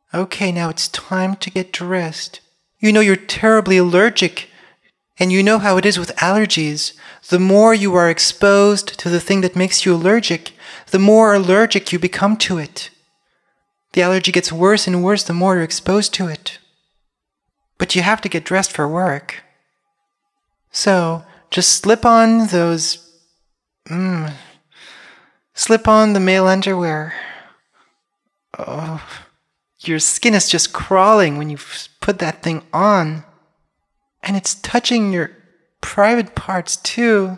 Okay, now it's time to get dressed. You know you're terribly allergic, and you know how it is with allergies. The more you are exposed to the thing that makes you allergic, the more allergic you become to it. The allergy gets worse and worse the more you're exposed to it. But you have to get dressed for work. So, just slip on the male underwear. Oh, your skin is just crawling when you put that thing on. And it's touching your private parts too.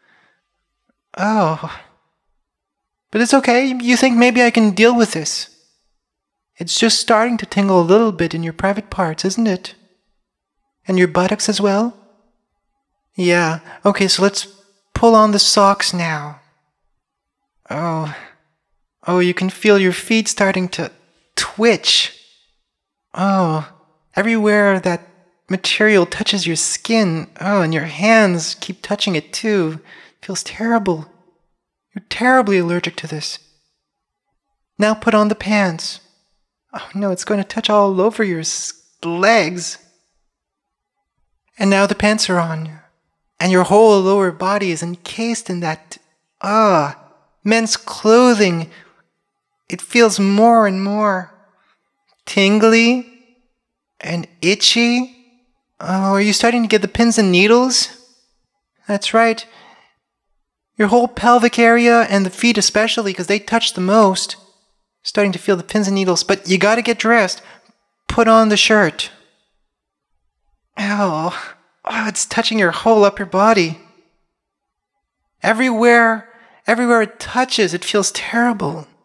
Oh. But it's okay. You think maybe I can deal with this. It's just starting to tingle a little bit in your private parts, isn't it? And your buttocks as well? Yeah. Okay, so let's pull on the socks now. Oh, you can feel your feet starting to twitch. Oh, everywhere that material touches your skin. Oh, and your hands keep touching it too. It feels terrible. You're terribly allergic to this. Now put on the pants. Oh no, it's going to touch all over your legs. And now the pants are on. And your whole lower body is encased in that, men's clothing. It feels more and more tingly and itchy. Oh, are you starting to get the pins and needles? That's right. Your whole pelvic area and the feet especially, because they touch the most. Starting to feel the pins and needles, but you gotta get dressed. Put on the shirt. Oh, it's touching your whole upper body. Everywhere it touches, it feels terrible.